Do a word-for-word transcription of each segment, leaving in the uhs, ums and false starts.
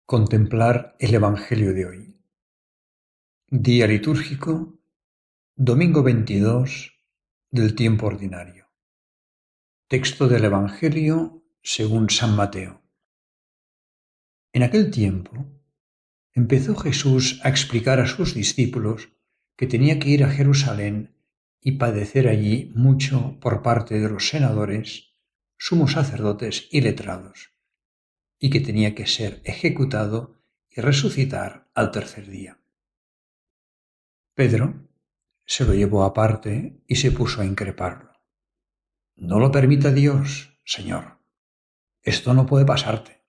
Contemplar el Evangelio de hoy. Día litúrgico, domingo veintidós del tiempo ordinario. Texto del Evangelio según San Mateo. En aquel tiempo empezó Jesús a explicar a sus discípulos que tenía que ir a Jerusalén y padecer allí mucho por parte de los senadores, sumos sacerdotes y letrados, y que tenía que ser ejecutado y resucitar al tercer día. Pedro se lo llevó aparte y se puso a increparlo. No lo permita Dios, Señor. Esto no puede pasarte.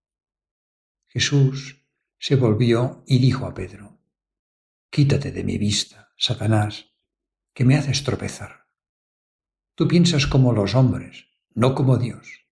Jesús se volvió y dijo a Pedro: Quítate de mi vista, Satanás, que me haces tropezar. Tú piensas como los hombres, no como Dios.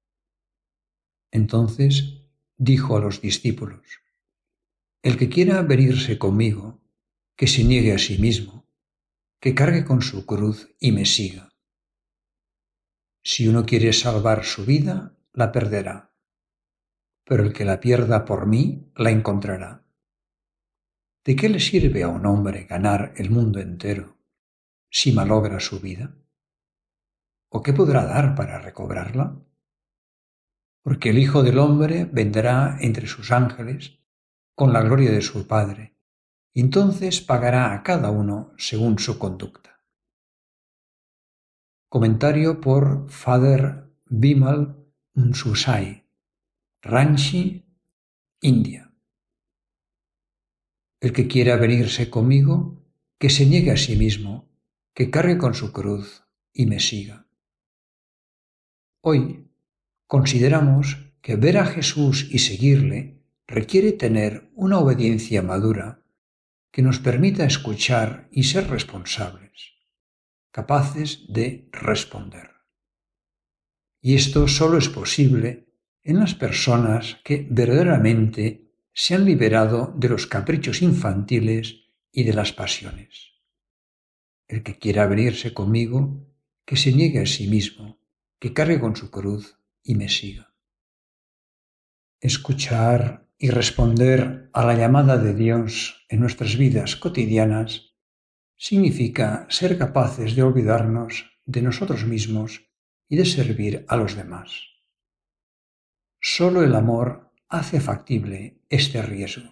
Entonces dijo a los discípulos: El que quiera venirse conmigo, que se niegue a sí mismo, que cargue con su cruz y me siga. Si uno quiere salvar su vida, la perderá, pero el que la pierda por mí, la encontrará. ¿De qué le sirve a un hombre ganar el mundo entero si malogra su vida? ¿O qué podrá dar para recobrarla? Porque el Hijo del Hombre vendrá entre sus ángeles con la gloria de su Padre, y entonces pagará a cada uno según su conducta. Comentario por Father Bimal Msusai, Ranchi, India. El que quiera venirse conmigo, que se niegue a sí mismo, que cargue con su cruz y me siga. Hoy consideramos que ver a Jesús y seguirle requiere tener una obediencia madura que nos permita escuchar y ser responsables, capaces de responder. Y esto solo es posible en las personas que verdaderamente se han liberado de los caprichos infantiles y de las pasiones. El que quiera venirse conmigo, que se niegue a sí mismo, que cargue con su cruz y me siga. Escuchar y responder a la llamada de Dios en nuestras vidas cotidianas significa ser capaces de olvidarnos de nosotros mismos y de servir a los demás. Solo el amor hace factible este riesgo.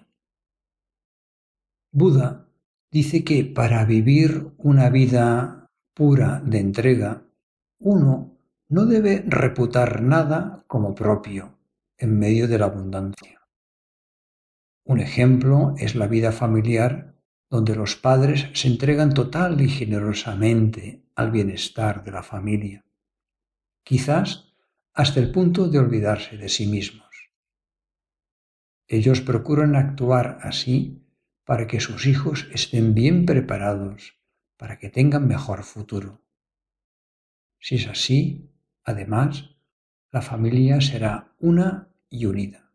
Buda dice que para vivir una vida pura de entrega, uno no debe reputar nada como propio en medio de la abundancia. Un ejemplo es la vida familiar, donde los padres se entregan total y generosamente al bienestar de la familia, quizás hasta el punto de olvidarse de sí mismos. Ellos procuran actuar así para que sus hijos estén bien preparados, para que tengan mejor futuro. Si es así, además, la familia será una y unida.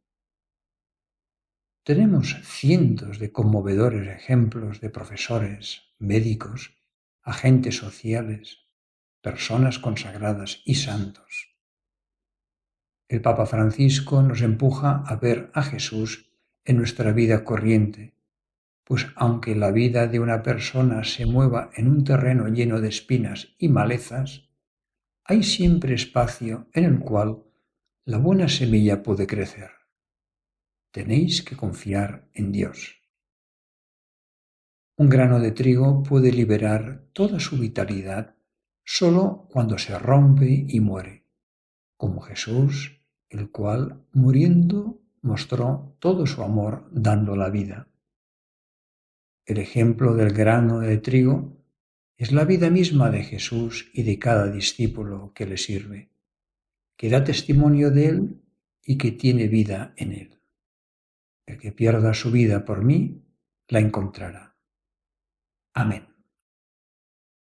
Tenemos cientos de conmovedores ejemplos de profesores, médicos, agentes sociales, personas consagradas y santos. El Papa Francisco nos empuja a ver a Jesús en nuestra vida corriente, pues aunque la vida de una persona se mueva en un terreno lleno de espinas y malezas, hay siempre espacio en el cual la buena semilla puede crecer. Tenéis que confiar en Dios. Un grano de trigo puede liberar toda su vitalidad solo cuando se rompe y muere, como Jesús, el cual, muriendo, mostró todo su amor dando la vida. El ejemplo del grano de trigo es la vida misma de Jesús y de cada discípulo que le sirve, que da testimonio de él y que tiene vida en él. El que pierda su vida por mí, la encontrará. Amén.